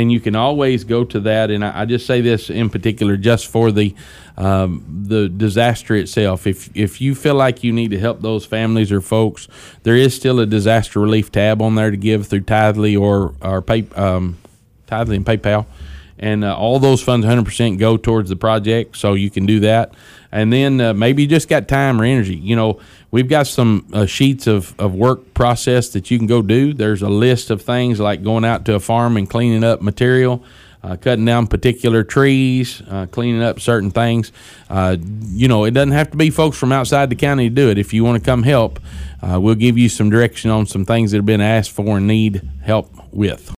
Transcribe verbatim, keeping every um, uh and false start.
and you can always go to that. And I, I just say this in particular just for the um, the disaster itself. If if you feel like you need to help those families or folks, there is still a disaster relief tab on there to give through Tithely or or pay, um, Tithely and PayPal. And uh, all those funds one hundred percent go towards the project, so you can do that. And then uh, maybe you just got time or energy. You know, we've got some uh, sheets of, of work process that you can go do. There's a list of things like going out to a farm and cleaning up material, uh, cutting down particular trees, uh, cleaning up certain things. Uh, you know, it doesn't have to be folks from outside the county to do it. If you want to come help, uh, we'll give you some direction on some things that have been asked for and need help with.